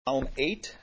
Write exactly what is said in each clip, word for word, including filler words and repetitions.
Psalm eight.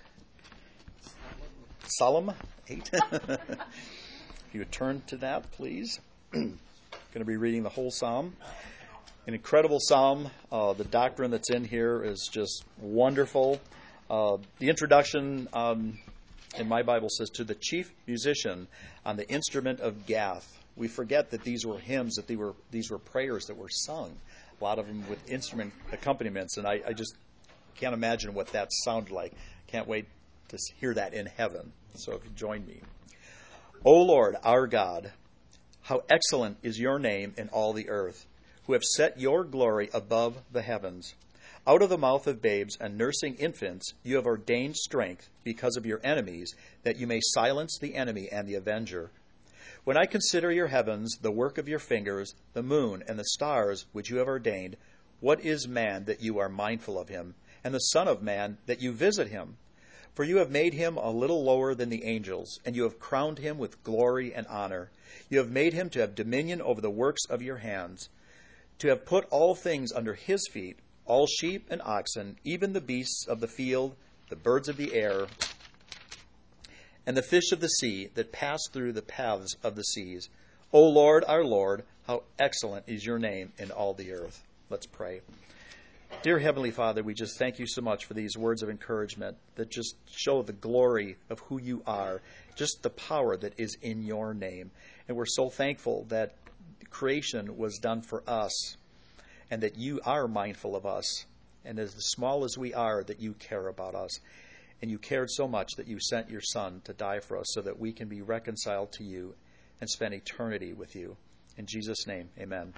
Psalm eight. If you would turn to that, please. I'm going to be reading the whole psalm. An incredible psalm. Uh, the doctrine that's in here is just wonderful. Uh, the introduction um, in my Bible says, to the chief musician on the instrument of Gath. We forget that these were hymns, that they were these were prayers that were sung. A lot of them with instrument accompaniments, and I, I just can't imagine what that sounded like. Can't wait to hear that in heaven. So if you join me. O Lord, our God, how excellent is your name in all the earth, who have set your glory above the heavens. Out of the mouth of babes and nursing infants, you have ordained strength because of your enemies, that you may silence the enemy and the avenger. When I consider your heavens, the work of your fingers, the moon and the stars which you have ordained, what is man that you are mindful of him, and the Son of Man that you visit him? For you have made him a little lower than the angels, and you have crowned him with glory and honor. You have made him to have dominion over the works of your hands, to have put all things under his feet, all sheep and oxen, even the beasts of the field, the birds of the air, and the fish of the sea that pass through the paths of the seas. O Lord, our Lord, how excellent is your name in all the earth. Let's pray. Dear Heavenly Father, we just thank you so much for these words of encouragement that just show the glory of who you are, just the power that is in your name. And we're so thankful that creation was done for us and that you are mindful of us. And as small as we are, that you care about us. And you cared so much that you sent your Son to die for us so that we can be reconciled to you and spend eternity with you. In Jesus' name, amen.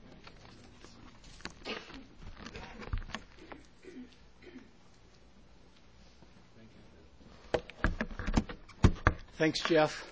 Thanks, Jeff.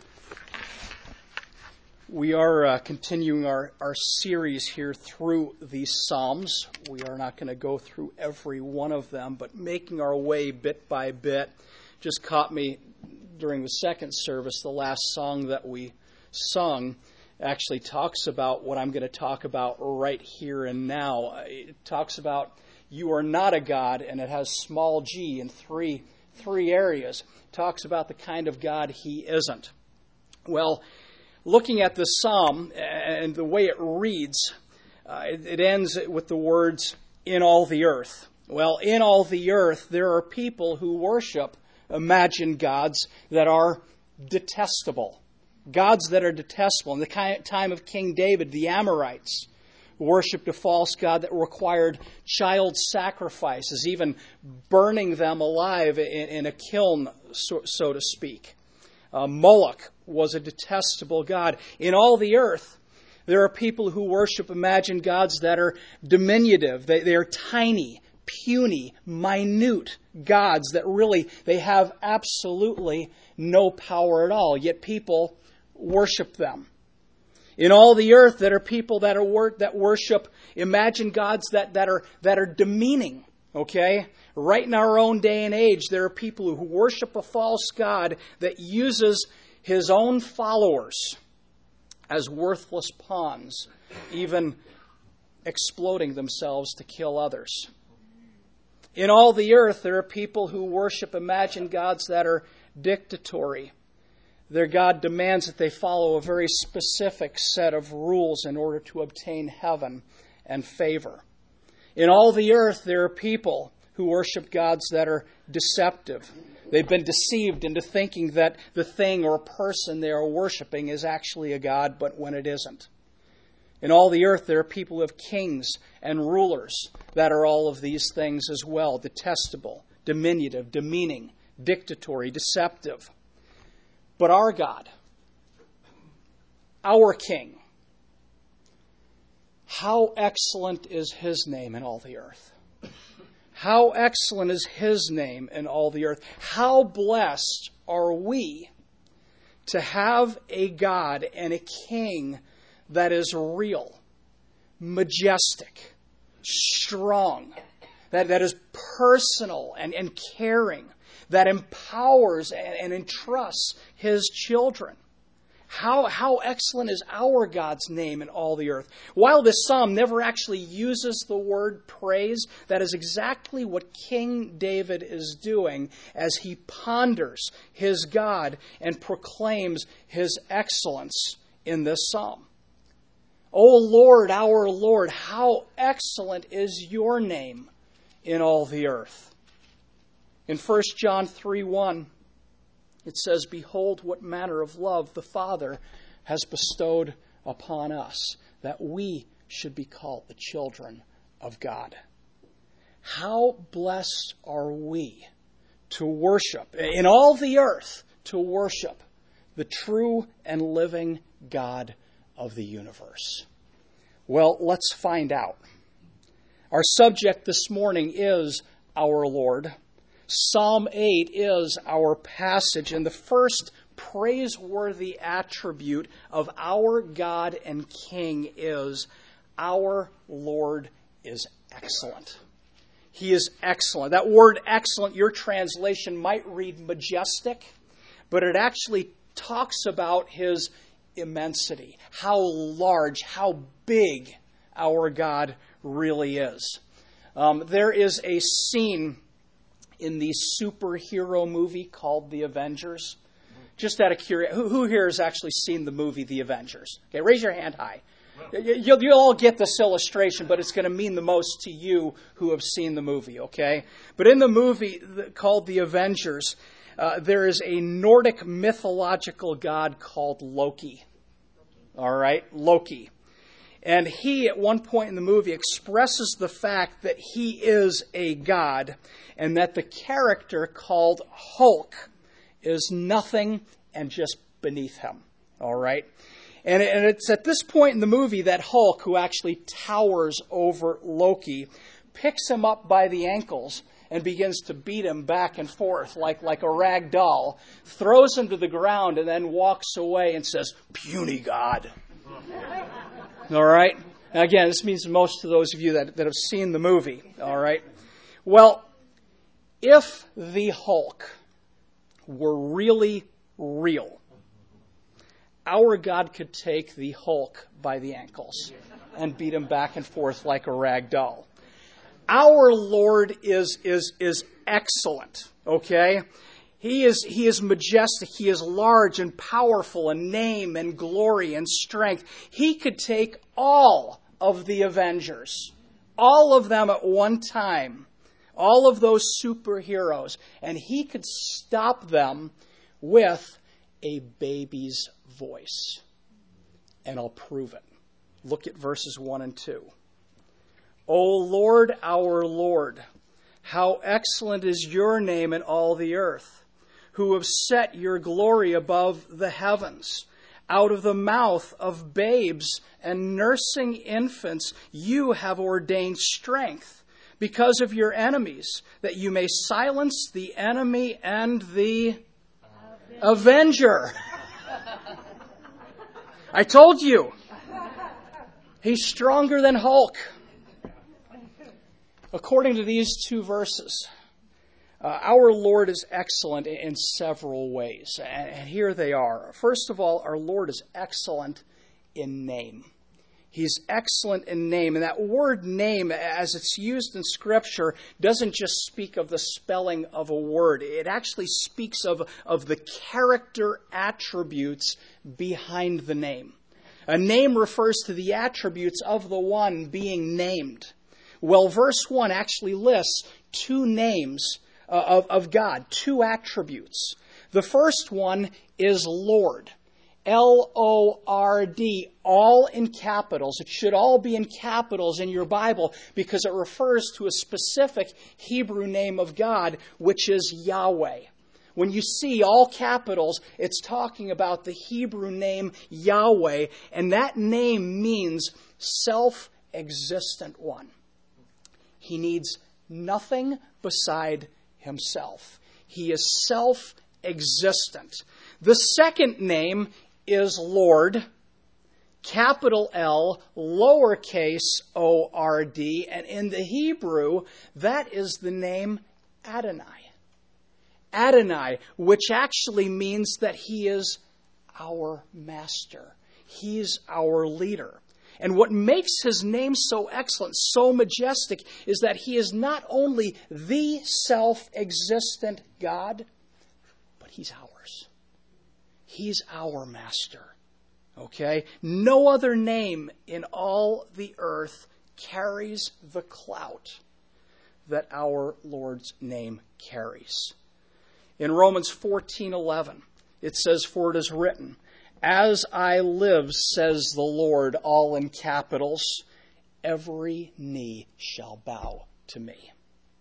We are uh, continuing our, our series here through these Psalms. We are not going to go through every one of them, but making our way bit by bit. Just caught me during the second service. The last song that we sung actually talks about what I'm going to talk about right here and now. It talks about you are not a God, and it has small g in three three areas. It talks about the kind of God he isn't. Well, looking at this psalm and the way it reads, uh, it, it ends with the words, in all the earth. Well, in all the earth, there are people who worship imagined gods that are detestable. Gods that are detestable. In the time of King David, the Amorites worshipped a false god that required child sacrifices, even burning them alive in, in a kiln, so, so to speak. Uh, Moloch was a detestable god. In all the earth, there are people who worship imagined gods that are diminutive. They, they are tiny, puny, minute gods that really, they have absolutely no power at all. Yet people worship them. In all the earth, there are people that are wor- that worship imagined gods that, that are that are demeaning. Okay? Right in our own day and age, there are people who worship a false god that uses his own followers as worthless pawns, even exploding themselves to kill others. In all the earth, there are people who worship imagined gods that are dictatorial. Their God demands that they follow a very specific set of rules in order to obtain heaven and favor. In all the earth, there are people who worship gods that are deceptive. They've been deceived into thinking that the thing or person they are worshiping is actually a god, but when it isn't. In all the earth, there are people who have kings and rulers that are all of these things as well. Detestable, diminutive, demeaning, dictatorial, deceptive. But our God, our King, how excellent is his name in all the earth. How excellent is his name in all the earth. How blessed are we to have a God and a King that is real, majestic, strong, that, that is personal and, and caring, that empowers and, and entrusts his children. How, how excellent is our God's name in all the earth. While this psalm never actually uses the word praise, that is exactly what King David is doing as he ponders his God and proclaims his excellence in this psalm. O Lord, our Lord, how excellent is your name in all the earth. In First John three one, it says, behold, what manner of love the Father has bestowed upon us, that we should be called the children of God. How blessed are we to worship, in all the earth, to worship the true and living God of the universe. Well, let's find out. Our subject this morning is our Lord. Psalm eight is our passage, and the first praiseworthy attribute of our God and King is our Lord is excellent. He is excellent. That word excellent, your translation might read majestic, but it actually talks about his immensity, how large, how big our God really is. Um, there is a scene in the superhero movie called The Avengers. Just out of curiosity, who, who here has actually seen the movie The Avengers? Okay, raise your hand high. You'll, you'll all get this illustration, but it's going to mean the most to you who have seen the movie, okay? But in the movie called The Avengers, uh, there is a Nordic mythological god called Loki. All right, Loki. And he, at one point in the movie, expresses the fact that he is a god and that the character called Hulk is nothing and just beneath him. All right? And it's at this point in the movie that Hulk, who actually towers over Loki, picks him up by the ankles and begins to beat him back and forth like, like a rag doll, throws him to the ground, and then walks away and says, puny God. All right? Now, again, this means most to those of you that, that have seen the movie. All right? Well, if the Hulk were really real, our God could take the Hulk by the ankles and beat him back and forth like a rag doll. Our Lord is, is, is excellent, okay? He is, he is majestic. He is large and powerful in name and glory and strength. He could take all of the Avengers, all of them at one time, all of those superheroes, and he could stop them with a baby's voice. And I'll prove it. Look at verses one and two. O Lord, our Lord, how excellent is your name in all the earth, who have set your glory above the heavens. Out of the mouth of babes and nursing infants, you have ordained strength because of your enemies, that you may silence the enemy and the avenger. I told you, he's stronger than Hulk. According to these two verses, uh, our Lord is excellent in several ways. And here they are. First of all, our Lord is excellent in name. He's excellent in name. And that word name, as it's used in Scripture, doesn't just speak of the spelling of a word. It actually speaks of, of the character attributes behind the name. A name refers to the attributes of the one being named. Well, verse one actually lists two names uh, of, of God, two attributes. The first one is Lord. L O R D, all in capitals. It should all be in capitals in your Bible because it refers to a specific Hebrew name of God, which is Yahweh. When you see all capitals, it's talking about the Hebrew name Yahweh, and that name means self-existent one. He needs nothing beside himself. He is self-existent. The second name is Lord, capital L, lowercase o r d, and in the Hebrew, that is the name Adonai. Adonai, which actually means that he is our master. He's our leader. And what makes his name so excellent, so majestic, is that he is not only the self-existent God, but he's ours. He's our master. Okay? No other name in all the earth carries the clout that our Lord's name carries. In Romans fourteen eleven, it says, "For it is written, as I live, says the Lord," all in capitals, "every knee shall bow to me."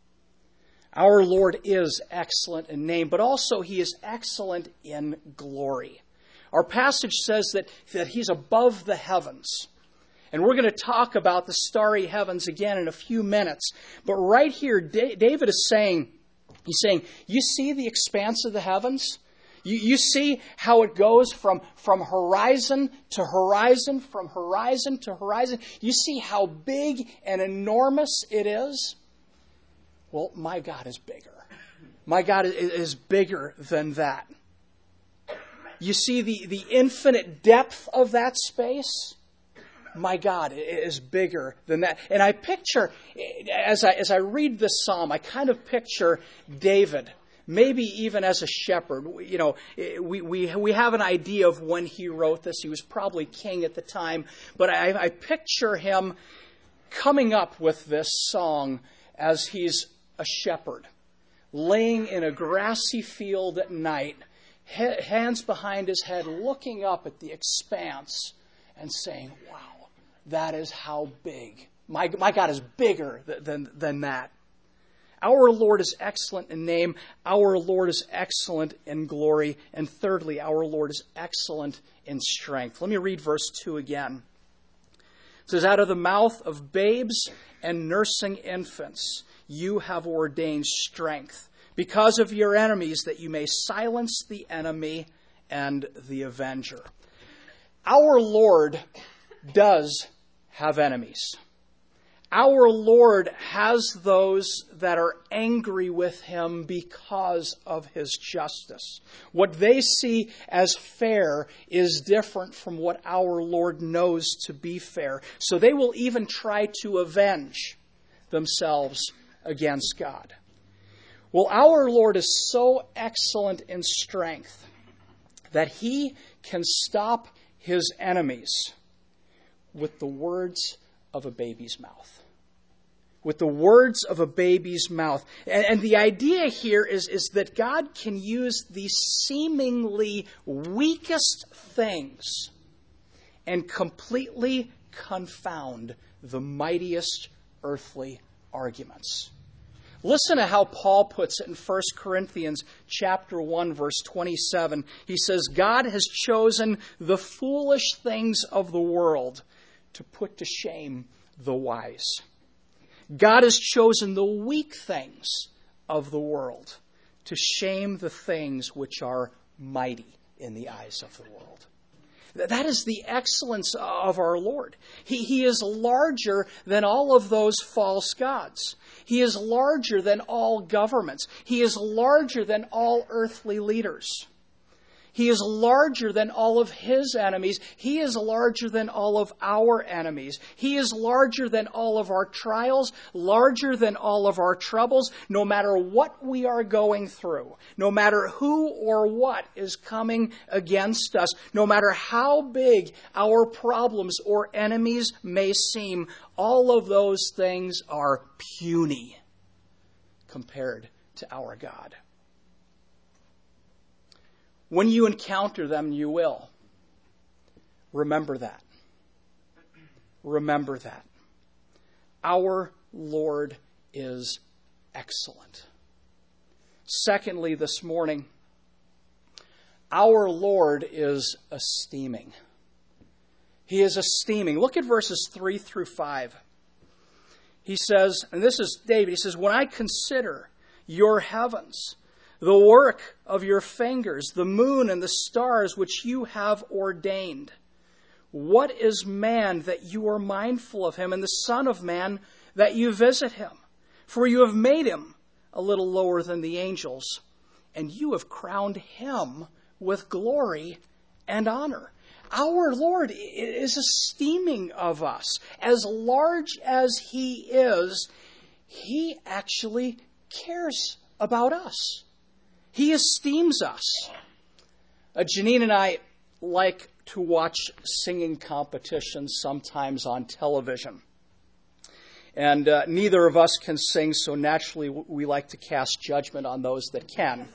Our Lord is excellent in name, but also he is excellent in glory. Our passage says that, that he's above the heavens. And we're going to talk about the starry heavens again in a few minutes. But right here, David is saying, he's saying, you see the expanse of the heavens? You, you see how it goes from, from horizon to horizon, from horizon to horizon. You see how big and enormous it is? Well, my God is bigger. My God is bigger than that. You see the, the infinite depth of that space? My God is bigger than that. And I picture, as I, as I read this psalm, I kind of picture David, maybe even as a shepherd. You know, we, we, we have an idea of when he wrote this. He was probably king at the time. But I, I picture him coming up with this song as he's a shepherd, laying in a grassy field at night, hands behind his head, looking up at the expanse and saying, wow, that is how big. My, my God is bigger than, than that. Our Lord is excellent in name. Our Lord is excellent in glory. And thirdly, our Lord is excellent in strength. Let me read verse two again. It says, "Out of the mouth of babes and nursing infants, you have ordained strength, because of your enemies, that you may silence the enemy and the avenger." Our Lord does have enemies. Our Lord has those that are angry with him because of his justice. What they see as fair is different from what our Lord knows to be fair. So they will even try to avenge themselves against God. Well, our Lord is so excellent in strength that he can stop his enemies with the words of a baby's mouth. With the words of a baby's mouth. And, and the idea here is, is that God can use the seemingly weakest things and completely confound the mightiest earthly arguments. Listen to how Paul puts it in First Corinthians chapter one, verse twenty-seven. He says, "God has chosen the foolish things of the world to put to shame the wise. God has chosen the weak things of the world to shame the things which are mighty in the eyes of the world." That is the excellence of our Lord. He, he is larger than all of those false gods. He is larger than all governments. He is larger than all earthly leaders. He is larger than all of his enemies. He is larger than all of our enemies. He is larger than all of our trials, larger than all of our troubles, no matter what we are going through, no matter who or what is coming against us, no matter how big our problems or enemies may seem, all of those things are puny compared to our God. When you encounter them, you will. Remember that. Remember that. Our Lord is excellent. Secondly, this morning, our Lord is esteeming. He is esteeming. Look at verses three through five. He says, and this is David, he says, "When I consider your heavens, the work of your fingers, the moon and the stars which you have ordained. What is man that you are mindful of him, and the Son of Man that you visit him? For you have made him a little lower than the angels, and you have crowned him with glory and honor. Our Lord is esteeming of us. As large as He is, He actually cares about us. He esteems us. Uh, Janine and I like to watch singing competitions sometimes on television. And uh, neither of us can sing, so naturally we like to cast judgment on those that can.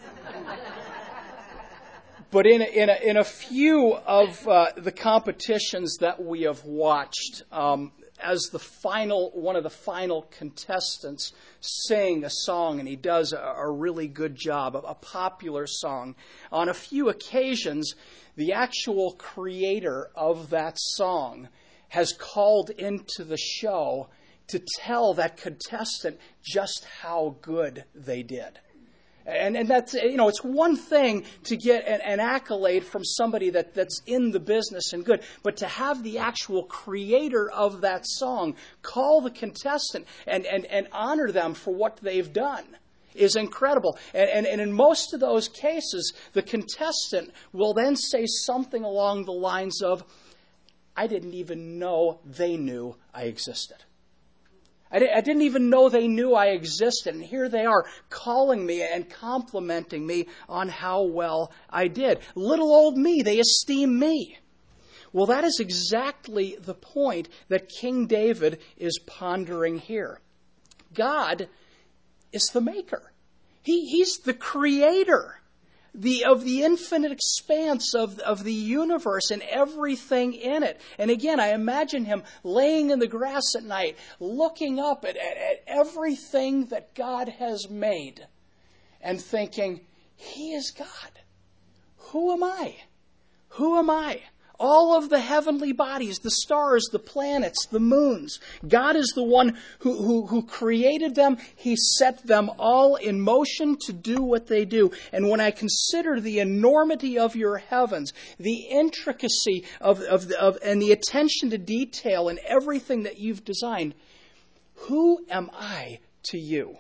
But in a, in a, in a few of uh, the competitions that we have watched, um, as the final one of the final contestants sing a song, and he does a, a really good job, a, a popular song, on a few occasions, the actual creator of that song has called into the show to tell that contestant just how good they did. And, and that's, you know, it's one thing to get an, an accolade from somebody that, that's in the business and good, but to have the actual creator of that song call the contestant and, and, and honor them for what they've done is incredible. And, and, and in most of those cases, the contestant will then say something along the lines of, I didn't even know they knew I existed. I didn't even know they knew I existed, and here they are calling me and complimenting me on how well I did. Little old me, they esteem me. Well, that is exactly the point that King David is pondering here. God is the maker. He, he's the creator the, of the infinite expanse of, of the universe and everything in it. And again, I imagine him laying in the grass at night, looking up at, at, at everything that God has made and thinking, He is God. Who am I? Who am I? All of the heavenly bodies, the stars, the planets, the moons. God is the one who, who, who created them. He set them all in motion to do what they do. And when I consider the enormity of your heavens, the intricacy of, of, of and the attention to detail in everything that you've designed, who am I to you?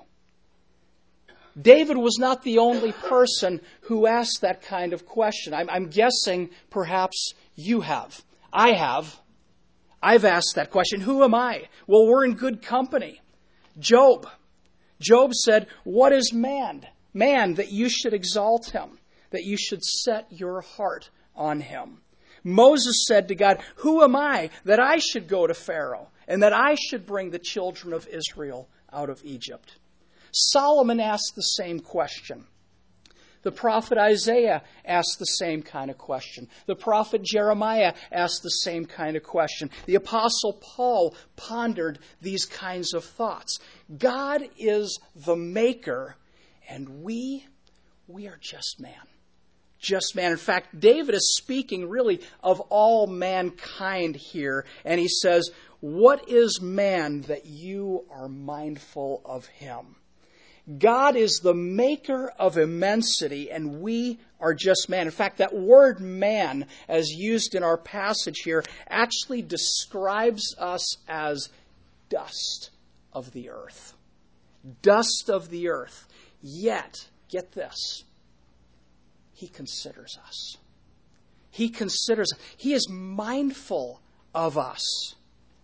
David was not the only person who asked that kind of question. I'm, I'm guessing perhaps you have. I have. I've asked that question. Who am I? Well, we're in good company. Job. Job said, what is man? Man, that you should exalt him, that you should set your heart on him. Moses said to God, who am I that I should go to Pharaoh and that I should bring the children of Israel out of Egypt? Solomon asked the same question. The prophet Isaiah asked the same kind of question. The prophet Jeremiah asked the same kind of question. The apostle Paul pondered these kinds of thoughts. God is the maker, and we, we are just man. Just man. In fact, David is speaking really of all mankind here, and he says, what is man that you are mindful of him? God is the maker of immensity, and we are just man. In fact, that word man, as used in our passage here, actually describes us as dust of the earth. Dust of the earth. Yet, get this, He considers us. He considers us. He is mindful of us.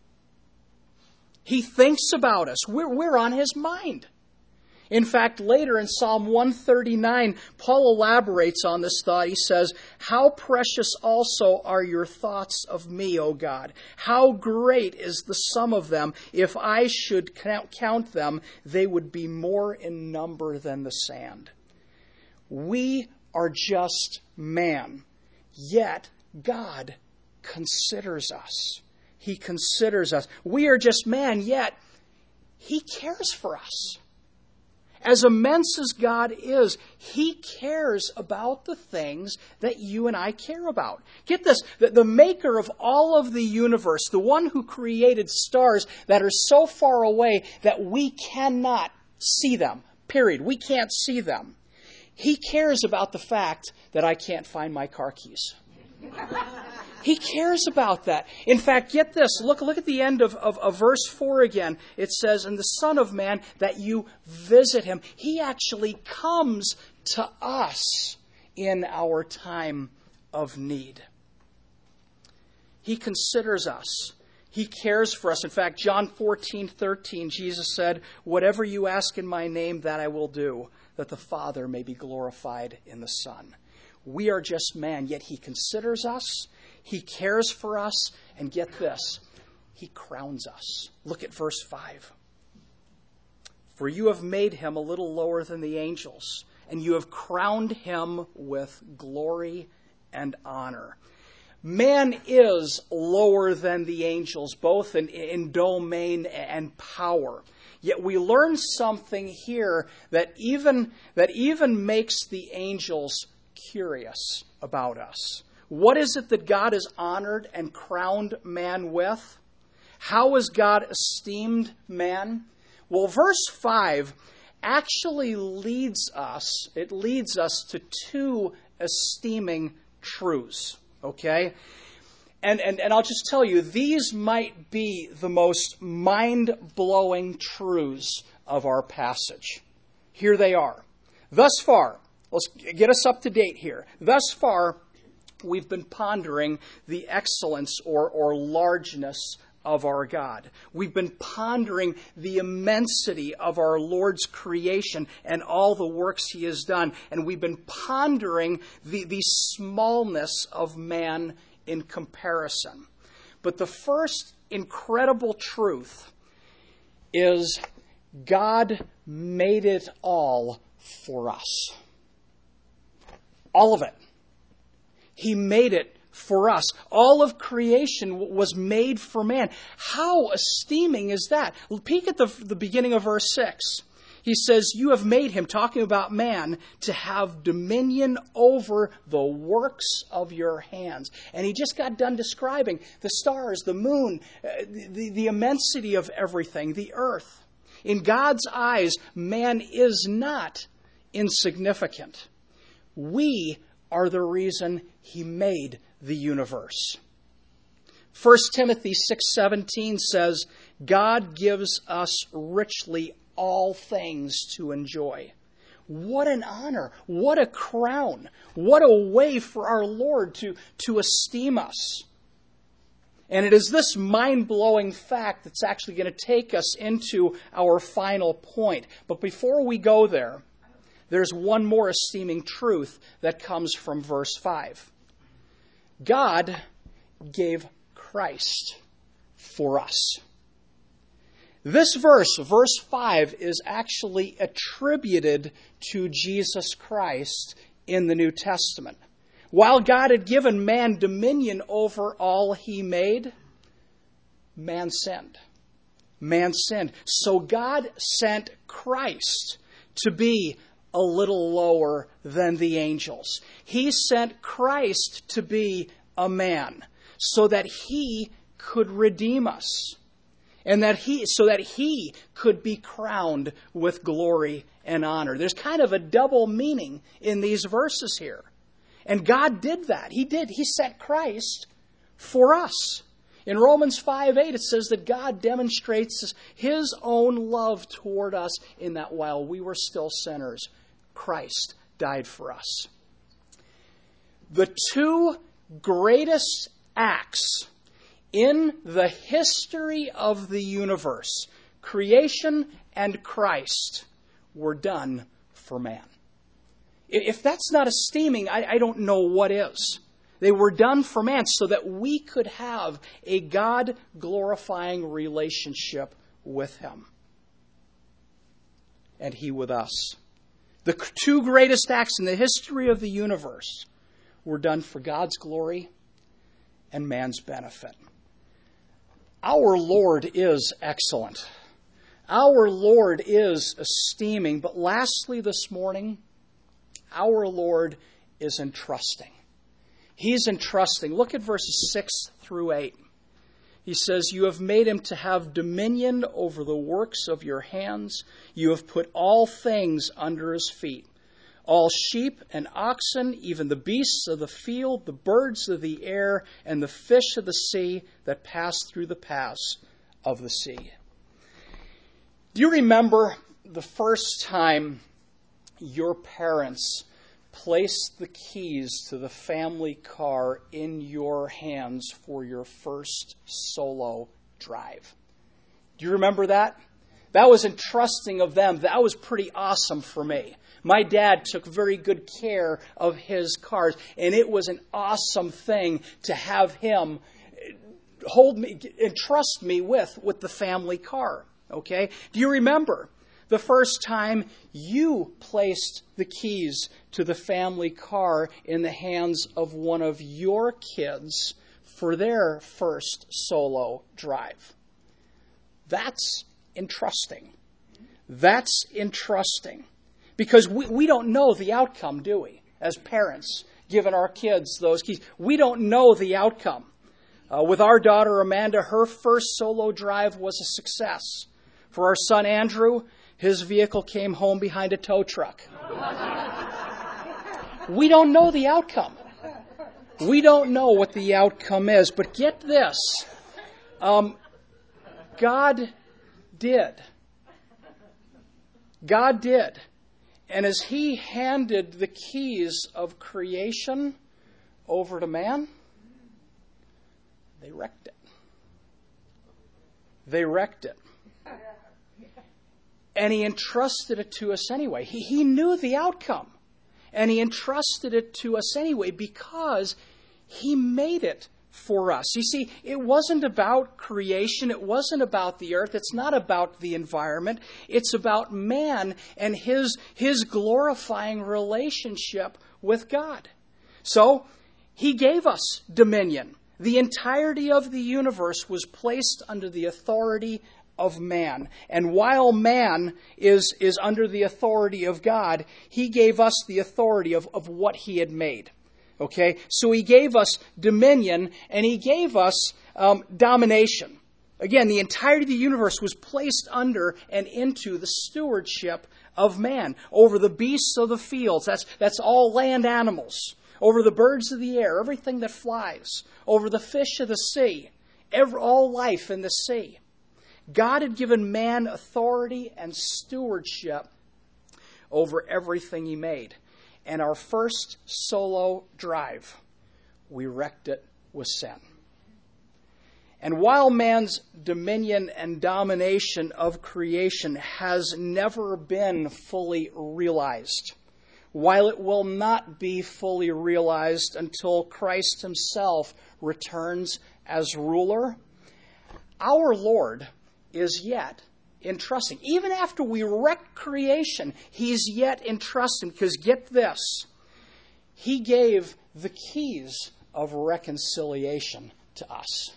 He thinks about us. We're, we're on His mind. In fact, later in Psalm one thirty-nine, Paul elaborates on this thought. He says, how precious also are your thoughts of me, O God. How great is the sum of them. If I should count them, they would be more in number than the sand. We are just man, yet God considers us. He considers us. We are just man, yet He cares for us. As immense as God is, He cares about the things that you and I care about. Get this, the, the maker of all of the universe, the one who created stars that are so far away that we cannot see them, period. We can't see them. He cares about the fact that I can't find my car keys. He cares about that. In fact, get this. Look, look at the end of, of, of verse four again. It says, and the Son of Man, that you visit him. He actually comes to us in our time of need. He considers us. He cares for us. In fact, John fourteen thirteen, Jesus said, "Whatever you ask in my name, that I will do, that the Father may be glorified in the Son." We are just man, yet he considers us, he cares for us, and get this, he crowns us. Look at verse five. "For you have made him a little lower than the angels, and you have crowned him with glory and honor." Man is lower than the angels, both in, in domain and power. Yet we learn something here that even, that even makes the angels curious about us. What is it that God has honored and crowned man with? How has God esteemed man? Well, verse five actually leads us, it leads us to two esteeming truths. Okay? And, and, and I'll just tell you, these might be the most mind-blowing truths of our passage. Here they are. Thus far, let's get us up to date here. Thus far, we've been pondering the excellence or, or largeness of our God. We've been pondering the immensity of our Lord's creation and all the works he has done. And we've been pondering the, the smallness of man in comparison. But the first incredible truth is God made it all for us. All of it. He made it for us. All of creation was made for man. How esteeming is that? Peek at the, the beginning of verse six. He says, "You have made him," talking about man, "to have dominion over the works of your hands." And he just got done describing the stars, the moon, the, the immensity of everything, the earth. In God's eyes, man is not insignificant. We are the reason he made the universe. First Timothy six seventeen says, "God gives us richly all things to enjoy." What an honor. What a crown. What a way for our Lord to, to esteem us. And it is this mind-blowing fact that's actually going to take us into our final point. But before we go there, there's one more esteeming truth that comes from verse five. God gave Christ for us. This verse, verse five, is actually attributed to Jesus Christ in the New Testament. While God had given man dominion over all he made, man sinned. Man sinned. So God sent Christ to be a little lower than the angels. He sent Christ to be a man so that he could redeem us and that he so that he could be crowned with glory and honor. There's kind of a double meaning in these verses here. And God did that. He did. He sent Christ for us. In Romans five eight, it says that God demonstrates his own love toward us in that while we were still sinners, Christ died for us. The two greatest acts in the history of the universe, creation and Christ, were done for man. If that's not esteeming, I, I don't know what is. They were done for man so that we could have a God-glorifying relationship with him. And he with us. The two greatest acts in the history of the universe were done for God's glory and man's benefit. Our Lord is excellent. Our Lord is esteeming. But lastly this morning, our Lord is entrusting. He's entrusting. Look at verses six through eight. He says, "You have made him to have dominion over the works of your hands. You have put all things under his feet. All sheep and oxen, even the beasts of the field, the birds of the air, and the fish of the sea that pass through the paths of the sea." Do you remember the first time your parents placed the keys to the family car in your hands for your first solo drive. Do you remember that? That was entrusting of them. That was pretty awesome for me. My dad took very good care of his cars, and it was an awesome thing to have him hold me, entrust me with, with the family car. Okay? Do you remember the first time you placed the keys to the family car in the hands of one of your kids for their first solo drive? That's entrusting. That's entrusting. Because we, we don't know the outcome, do we? As parents, giving our kids those keys. We don't know the outcome. Uh, with our daughter Amanda, her first solo drive was a success. For our son Andrew, his vehicle came home behind a tow truck. We don't know the outcome. We don't know what the outcome is. But get this. Um, God did. God did. And as He handed the keys of creation over to man, they wrecked it. They wrecked it. And He entrusted it to us anyway. He, he knew the outcome. And He entrusted it to us anyway because He made it for us. You see, it wasn't about creation. It wasn't about the earth. It's not about the environment. It's about man and his, his glorifying relationship with God. So, He gave us dominion. The entirety of the universe was placed under the authority of man. And while man is, is under the authority of God, He gave us the authority of, of what He had made. Okay? So He gave us dominion and He gave us um, domination. Again, the entirety of the universe was placed under and into the stewardship of man. Over the beasts of the fields, that's, that's all land animals. Over the birds of the air, everything that flies. Over the fish of the sea, every, all life in the sea. God had given man authority and stewardship over everything He made. And our first solo drive, we wrecked it with sin. And while man's dominion and domination of creation has never been fully realized, while it will not be fully realized until Christ Himself returns as ruler, our Lord is yet entrusting. Even after we wreck creation, He's yet entrusting. Because get this, He gave the keys of reconciliation to us.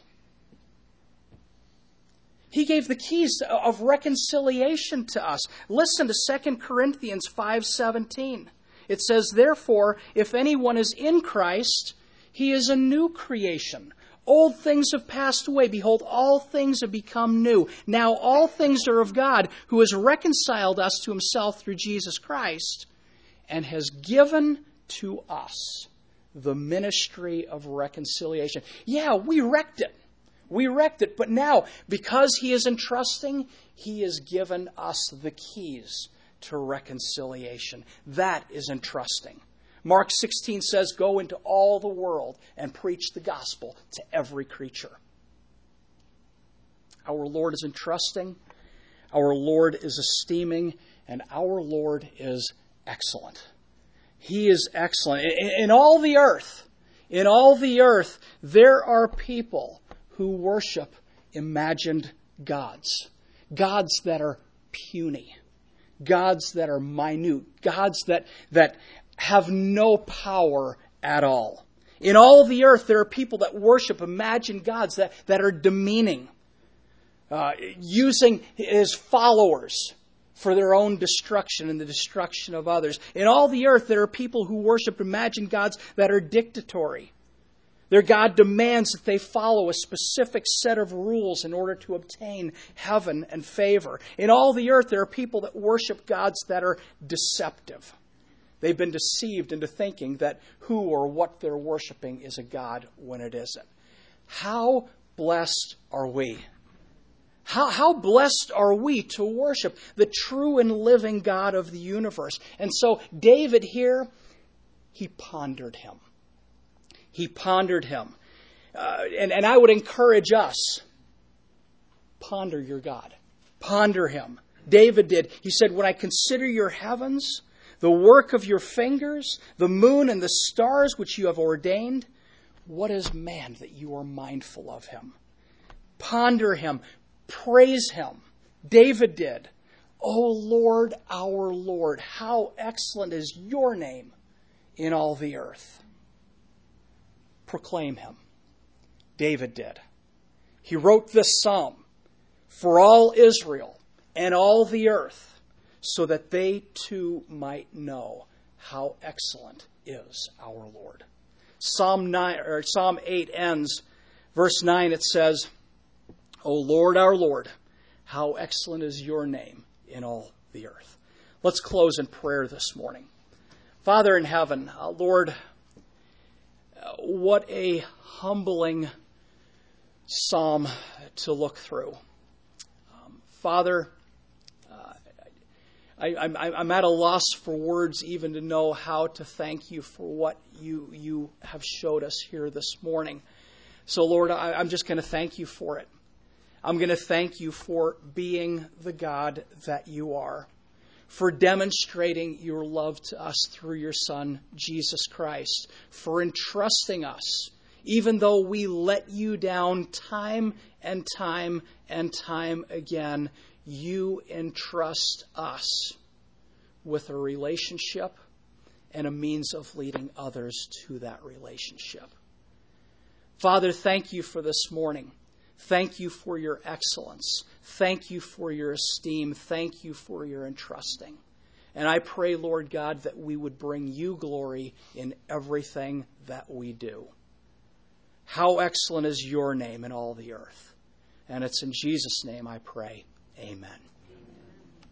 He gave the keys of reconciliation to us. Listen to Second Corinthians five seventeen. It says, "Therefore, if anyone is in Christ, he is a new creation. Old things have passed away. Behold, all things have become new. Now all things are of God, who has reconciled us to Himself through Jesus Christ, and has given to us the ministry of reconciliation." Yeah, we wrecked it. We wrecked it. But now, because He is entrusting, He has given us the keys to reconciliation. That is entrusting. Mark sixteen says, "Go into all the world and preach the gospel to every creature." Our Lord is entrusting, our Lord is esteeming, and our Lord is excellent. He is excellent. In, in all the earth, in all the earth, there are people who worship imagined gods. Gods that are puny. Gods that are minute. Gods that, that have no power at all. In all the earth, there are people that worship imagined gods that, that are demeaning, uh, using His followers for their own destruction and the destruction of others. In all the earth, there are people who worship imagined gods that are dictatorial. Their God demands that they follow a specific set of rules in order to obtain heaven and favor. In all the earth, there are people that worship gods that are deceptive. They've been deceived into thinking that who or what they're worshiping is a God when it isn't. How blessed are we? How, how blessed are we to worship the true and living God of the universe? And so David here, He pondered him. He pondered him. Uh, and, and I would encourage us, ponder your God. Ponder him. David did. He said, when I consider your heavens, the work of your fingers, the moon and the stars which you have ordained, what is man that you are mindful of him? Ponder him. Praise him. David did. O Lord, our Lord, how excellent is your name in all the earth. Proclaim him. David did. He wrote this psalm for all Israel and all the earth, so that they too might know how excellent is our Lord. Psalm nine or Psalm eight ends, verse nine. It says, "O Lord, our Lord, how excellent is your name in all the earth." Let's close in prayer this morning. Father in heaven, uh, Lord, uh, what a humbling psalm to look through. Um, Father, uh, I, I'm, I'm at a loss for words even to know how to thank you for what you you have showed us here this morning. So, Lord, I, I'm just going to thank you for it. I'm going to thank you for being the God that you are, for demonstrating your love to us through your Son, Jesus Christ, for entrusting us, even though we let you down time and time and time again, you entrust us with a relationship and a means of leading others to that relationship. Father, thank you for this morning. Thank you for your excellence. Thank you for your esteem. Thank you for your entrusting. And I pray, Lord God, that we would bring you glory in everything that we do. How excellent is your name in all the earth. And it's in Jesus' name I pray. Amen.